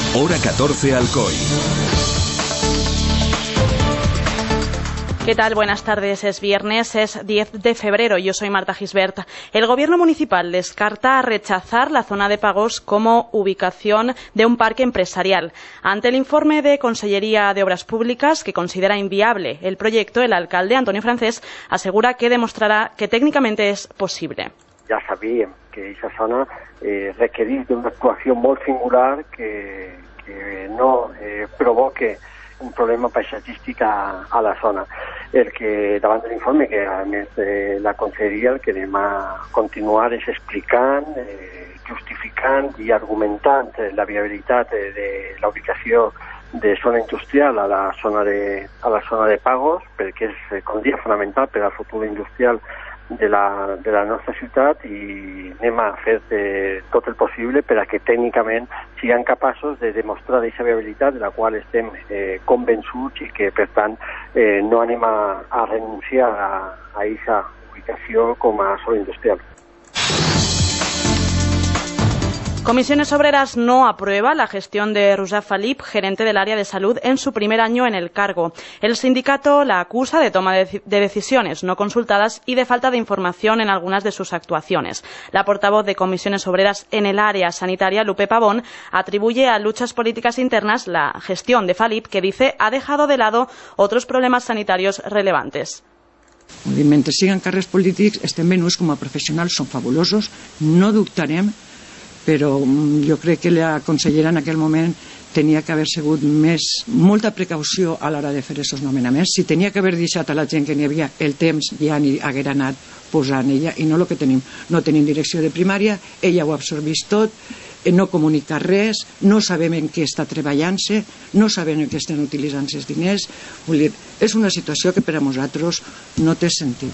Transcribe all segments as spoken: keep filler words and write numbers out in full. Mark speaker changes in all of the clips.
Speaker 1: Hora catorce Alcoy.
Speaker 2: ¿Qué tal? Buenas tardes. Es viernes, es diez de febrero. Yo soy Marta Gisbert. El Gobierno municipal descarta rechazar la zona de Pagos como ubicación de un parque empresarial. Ante el informe de Consellería de Obras Públicas, que considera inviable el proyecto, el alcalde Antonio Francés asegura que demostrarà que tècnicamente és possible.
Speaker 3: Ja sabíem que aquesta zona eh, requereix d'una actuació molt singular que, que no eh, provoque un problema paisatgístic a, a la zona. El que, davant de l'informe, que a més de la Conselleria, el que anem a continuar és explicant, eh, justificant i argumentant la viabilitat de, de la ubicació de zona industrial a la zona de, a la zona de Pagos, perquè és, com dia, fonamental per al futur industrial de la, de la nostra ciutat, i anem a fer de, tot el possible per a que tècnicament siguem capaços de demostrar aquesta viabilitat de la qual estem eh, convençuts i que, per tant, eh, no anem a, a renunciar a aquesta ubicació com a sòl industrial.
Speaker 2: Comisiones Obreras no aprueba la gestión de Rousseff Felip, gerente del área de salud, en su primer año en el cargo. El sindicato la acusa de toma de decisiones no consultadas y de falta de información en algunas de sus actuaciones. La portavoz de Comisiones Obreras en el área sanitaria, Lupe Pavón, atribuye a luchas políticas internas la gestión de Felip, que dice ha dejado de lado otros problemas sanitarios relevantes.
Speaker 4: Mentre siguen càrrecs polítics, estem venuts com a professionals, són fabulosos, no dubtarem, però jo crec que la consellera en aquell moment tenia que haver sigut més, molta precaució a l'hora de fer aquests nomenaments. Si tenia que haver deixat a la gent que n'hi havia el temps, ja n'hi haguera anat posant ella, i no el que tenim. No tenim direcció de primària, ella ho absorbeix tot, no comunica res, no sabem en què està treballant-se, no sabem en què estan utilitzant els diners. Vull dir, és una situació que per a nosaltres no té sentit.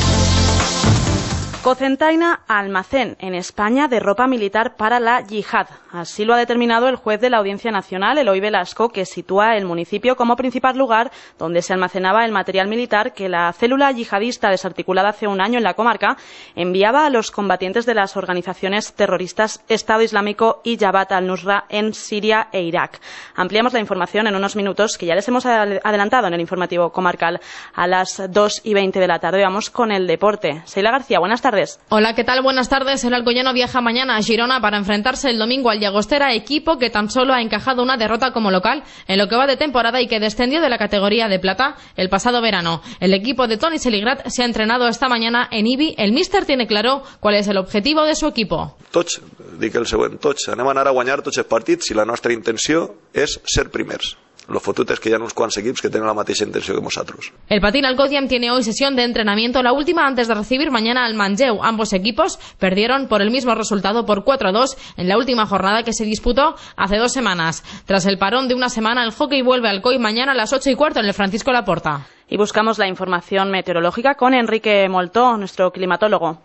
Speaker 2: Cocentaina almacén en España de ropa militar para la yihad. Así lo ha determinado el juez de la Audiencia Nacional, Eloy Velasco, que sitúa el municipio como principal lugar donde se almacenaba el material militar que la célula yihadista desarticulada hace un año en la comarca enviaba a los combatientes de las organizaciones terroristas Estado Islámico y Jabhat al-Nusra en Siria e Irak. Ampliamos la información en unos minutos, que ya les hemos adelantado en el informativo comarcal a las dos y veinte de la tarde. Vamos con el deporte. Seila García, buenas tardes.
Speaker 5: Hola, ¿qué tal? Buenas tardes. El Alcoyano viaja mañana a Girona para enfrentarse el domingo al Llagostera, equipo que tan solo ha encajado una derrota como local en lo que va de temporada y que descendió de la categoría de plata el pasado verano. El equipo de Toni Seligrat se ha entrenado esta mañana en Ibi. El míster tiene claro cuál es el objetivo de su equipo.
Speaker 6: Tots, dic el següent, tots anem a anar a guanyar tots els partits i la nostra intenció és ser primers. Lo fotut es que hi ha uns quants equips que tenen la mateixa intenció que nosotros.
Speaker 5: El Patín Alcodiam tiene hoy sesión de entrenamiento, la última antes de recibir mañana al Manlleu. Ambos equipos perdieron por el mismo resultado, por cuatro a dos, en la última jornada que se disputó hace dos semanas. Tras el parón de una semana, el hockey vuelve al Alcoy mañana a las ocho y cuarto en el Francisco Laporta.
Speaker 2: Y buscamos la información meteorológica con Enrique Moltó, nuestro climatólogo.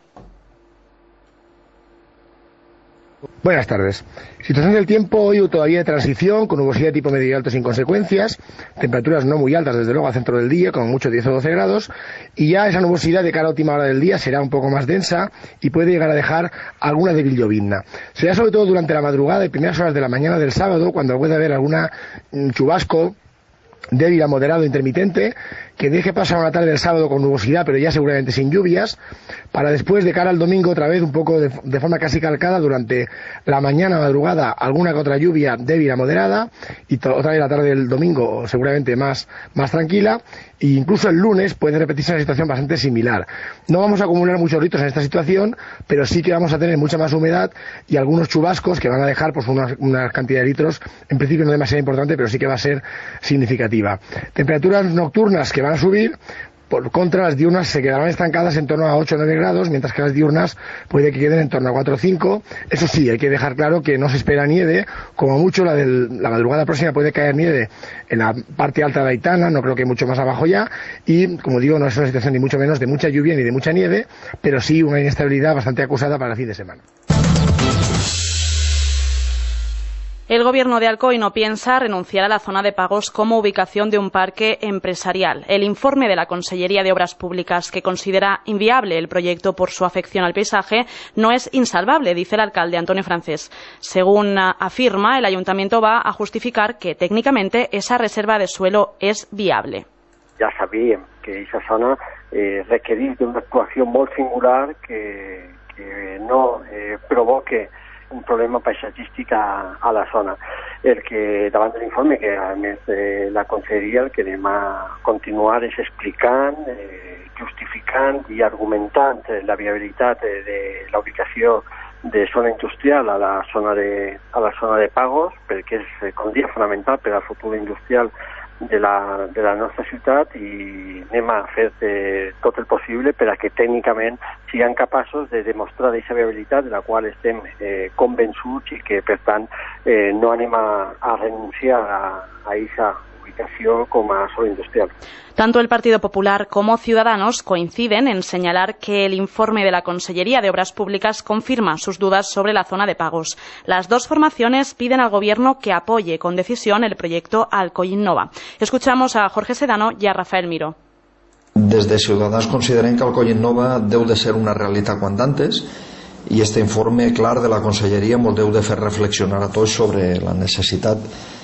Speaker 7: Buenas tardes. Situación del tiempo hoy todavía de transición, con nubosidad de tipo medio y alto sin consecuencias, temperaturas no muy altas desde luego al centro del día, con mucho diez o doce grados, y ya esa nubosidad de cara a última hora del día será un poco más densa y puede llegar a dejar alguna débil llovizna. Será sobre todo durante la madrugada y primeras horas de la mañana del sábado, cuando puede haber alguna chubasco débil a moderado intermitente, que deje pasar una tarde del sábado con nubosidad, pero ya seguramente sin lluvias, para después de cara al domingo otra vez un poco de, de forma casi calcada durante la mañana, madrugada, alguna que otra lluvia débil a moderada, y to, otra vez la tarde del domingo seguramente más, más tranquila, e incluso el lunes puede repetirse una situación bastante similar. No vamos a acumular muchos litros en esta situación, pero sí que vamos a tener mucha más humedad y algunos chubascos que van a dejar pues una, una cantidad de litros, en principio no demasiado importante, pero sí que va a ser significativa. Temperaturas nocturnas que van a subir. Por contra, las diurnas se quedarán estancadas en torno a ocho o nueve grados, mientras que las diurnas puede que queden en torno a cuatro o cinco. Eso sí, hay que dejar claro que no se espera nieve. Como mucho, la de la madrugada próxima puede caer nieve en la parte alta de Aitana, no creo que mucho más abajo ya. Y, como digo, no es una situación ni mucho menos de mucha lluvia ni de mucha nieve, pero sí una inestabilidad bastante acusada para el fin de semana.
Speaker 2: El Gobierno de Alcoy no piensa renunciar a la zona de pagos como ubicación de un parque empresarial. El informe de la Consellería de Obras Públicas, que considera inviable el proyecto por su afección al paisaje, no es insalvable, dice el alcalde Antonio Francés. Según afirma, el Ayuntamiento va a justificar que técnicamente esa reserva de suelo es viable.
Speaker 3: Ja sabíem que aquesta zona eh, requereix d'una actuació molt singular que, que no eh, provoque un problema paisatgístic a, a la zona. El que, davant de l'informe, que a més de la Conselleria, el que anem a continuar és explicant, eh, justificant i argumentant la viabilitat de, de la ubicació de zona industrial a la zona de, a la zona de pagos, perquè és, com dia, fonamental per al futur industrial de la, de la nostra ciutat, i anem a fer de, tot el possible per a que tècnicament siguem capaços de demostrar aquesta viabilitat de la qual estem eh, convençuts i que, per tant, eh, no anem a, a renunciar a aquesta ubicació com a solo industrial.
Speaker 2: Tanto el Partido Popular como Ciudadanos coinciden en señalar que el informe de la Consellería de Obras Públicas confirma sus dudas sobre la zona de pagos. Las dos formaciones piden al Gobierno que apoye con decisión el proyecto Alcoy Innova. Escuchamos a Jorge Sedano y a Rafael Miró.
Speaker 1: Des de Ciutadans considerem que Alcoy Innova deu de ser una realitat quant antes, i este informe clar de la Conselleria ens deu de fer reflexionar a tots sobre la necessitat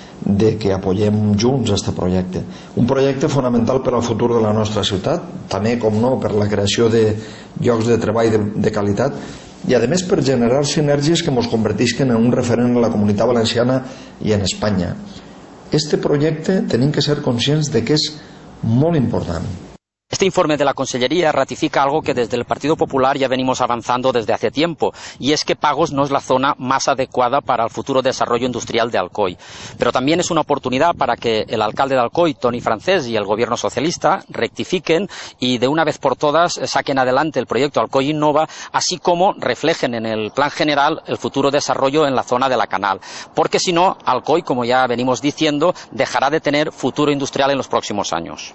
Speaker 1: de que apoyem junts este projecte. Un projecte fonamental per al futur de la nostra ciutat, també, com no, per la creació de llocs de treball de, de qualitat, i a més per generar sinergies que ens convertisquen en un referent en la Comunitat Valenciana i en Espanya. Este projecte tenim que ser conscients de que és molt important.
Speaker 8: Este informe de la Consellería ratifica algo que desde el Partido Popular ya venimos avanzando desde hace tiempo, y es que Pagos no es la zona más adecuada para el futuro desarrollo industrial de Alcoy. Pero también es una oportunidad para que el alcalde de Alcoy, Toni Francés, y el gobierno socialista rectifiquen y de una vez por todas saquen adelante el proyecto Alcoy Innova, así como reflejen en el plan general el futuro desarrollo en la zona de la Canal. Porque si no, Alcoy, como ya venimos diciendo, dejará de tener futuro industrial en los próximos años.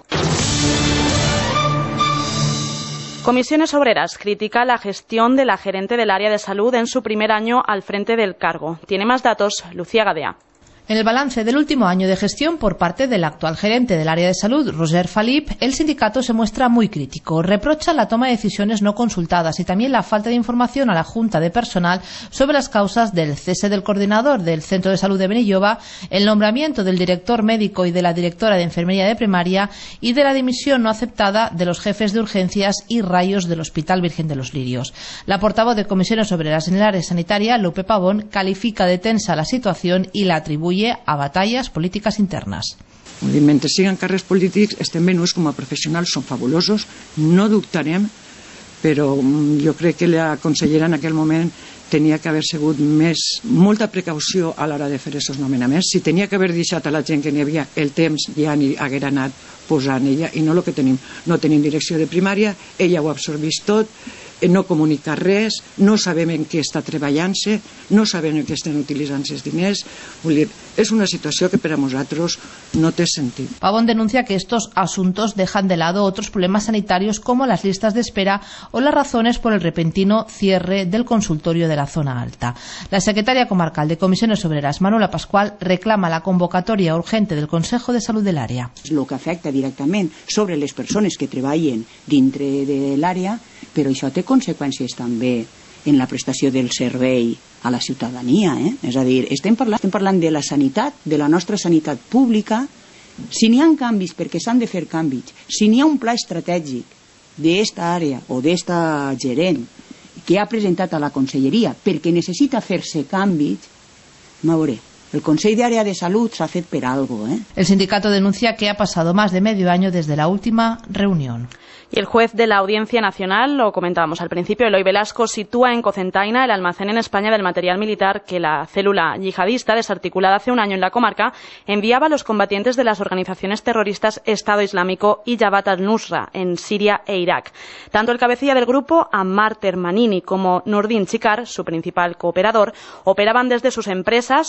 Speaker 2: Comisiones Obreras critica la gestión de la gerente del área de salud en su primer año al frente del cargo. Tiene más datos Lucía Gadea.
Speaker 9: En el balance del último año de gestión por parte del actual gerente del área de salud, Roger Falip, el sindicato se muestra muy crítico. Reprocha la toma de decisiones no consultadas y también la falta de información a la Junta de Personal sobre las causas del cese del coordinador del Centro de Salud de Benilloba, el nombramiento del director médico y de la directora de Enfermería de Primaria y de la dimisión no aceptada de los jefes de urgencias y rayos del Hospital Virgen de los Lirios. La portavoz de Comisiones Obreras en el área sanitaria, Lupe Pavón, califica de tensa la situación y la atribuye a batalles polítiques internes.
Speaker 4: Mentre siguen càrrecs polítics, estem venuts com a professionals, són fabulosos, no dubtarem, però jo crec que la consellera en aquell moment tenia que haver sigut més, molta precaució a l'hora de fer aquests nomenaments. Si tenia que haver deixat a la gent que n'hi havia el temps, ja n'hi haguera anat posant ella, i no el que tenim. No tenim direcció de primària, ella ho absorbeix tot, no comunica res, no sabem en què està treballant-se, no sabem en què estan utilitzant els diners. Vull dir, es una situació que per a nosaltres no té sentit.
Speaker 9: Pavón denuncia que estos asuntos dejan de lado otros problemas sanitarios como las listas de espera o las razones por el repentino cierre del consultorio de la zona alta. La secretaria comarcal de Comisiones Obreras, Manuela Pascual, reclama la convocatoria urgente del Consejo de Salud del àrea.
Speaker 10: El que afecta directament sobre les persones que treballen dintre de l'àrea, però això té conseqüències també en la prestació del servei a la ciutadania. Eh? És a dir, estem parlant, estem parlant de la sanitat, de la nostra sanitat pública. Si n'hi ha canvis, perquè s'han de fer canvis, si n'hi ha un pla estratègic d'esta àrea o d'esta gerent que ha presentat a la conselleria perquè necessita fer-se canvis, m'hauré. El Consejo de Área de Salud se hace per algo. ¿eh?
Speaker 9: El sindicato denuncia que ha pasado más de medio año desde la última reunión.
Speaker 2: Y el juez de la Audiencia Nacional, lo comentábamos al principio, Eloy Velasco, sitúa en Cocentaina el almacén en España del material militar que la célula yihadista, desarticulada hace un año en la comarca, enviaba a los combatientes de las organizaciones terroristas Estado Islámico y Jabhat al-Nusra en Siria e Irak. Tanto el cabecilla del grupo, Ammar Termanini, como Nurdin Chikar, su principal cooperador, operaban desde sus empresas ubicadas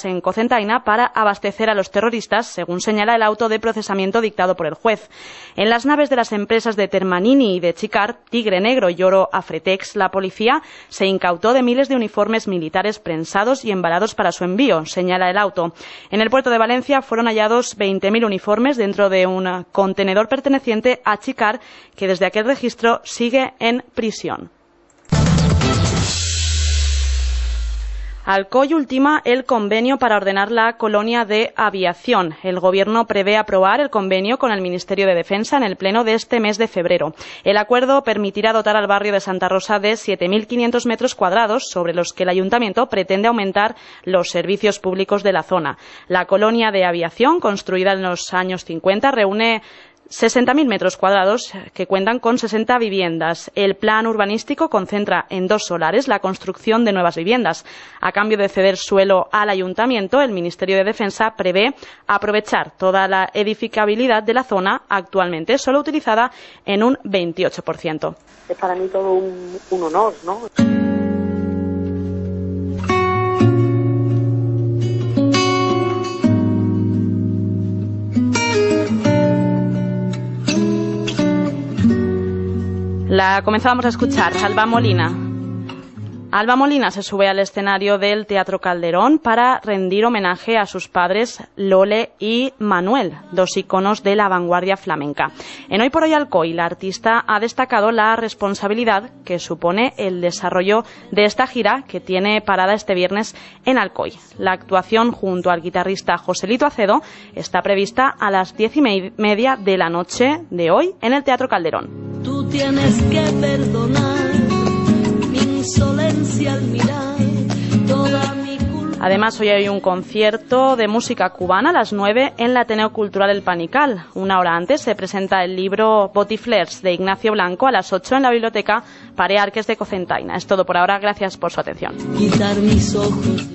Speaker 2: instaladas en Cocentaina para abastecer a los terroristas, según señala el auto de procesamiento dictado por el juez. En las naves de las empresas de Termanini y de Chicar, Tigre Negro y Oro Afretex, la policía se incautó de miles de uniformes militares prensados y embalados para su envío, señala el auto. En el puerto de Valencia fueron hallados veinte mil uniformes dentro de un contenedor perteneciente a Chicar, que desde aquel registro sigue en prisión. Alcoy ultima el convenio para ordenar la colonia de aviación. El Gobierno prevé aprobar el convenio con el Ministerio de Defensa en el pleno de este mes de febrero. El acuerdo permitirá dotar al barrio de Santa Rosa de siete mil quinientos metros cuadrados, sobre los que el Ayuntamiento pretende aumentar los servicios públicos de la zona. La colonia de aviación, construida en los años cincuenta, reúne sesenta mil metros cuadrados que cuentan con sesenta viviendas. El plan urbanístico concentra en dos solares la construcción de nuevas viviendas. A cambio de ceder suelo al Ayuntamiento, el Ministerio de Defensa prevé aprovechar toda la edificabilidad de la zona, actualmente solo utilizada en un veintiocho por ciento.
Speaker 11: Es para mí todo un, un honor, ¿no?
Speaker 2: La comenzábamos a escuchar, Alba Molina. Alba Molina se sube al escenario del Teatro Calderón para rendir homenaje a sus padres Lole y Manuel, dos iconos de la vanguardia flamenca. En Hoy por Hoy Alcoy, la artista ha destacado la responsabilidad que supone el desarrollo de esta gira que tiene parada este viernes en Alcoy. La actuación junto al guitarrista Joselito Acedo está prevista a las diez y media de la noche de hoy en el Teatro Calderón.
Speaker 12: Tú tienes que perdonar mi insolencia al mirar toda mi culpa.
Speaker 2: Además, hoy hay un concierto de música cubana a las nueve en el Ateneo Cultural El Panical. Una hora antes se presenta el libro Botiflers de Ignacio Blanco a las ocho en la biblioteca Pare Arques de Cocentaina. Es todo por ahora. Gracias por su atención.
Speaker 12: Quitar mis ojos.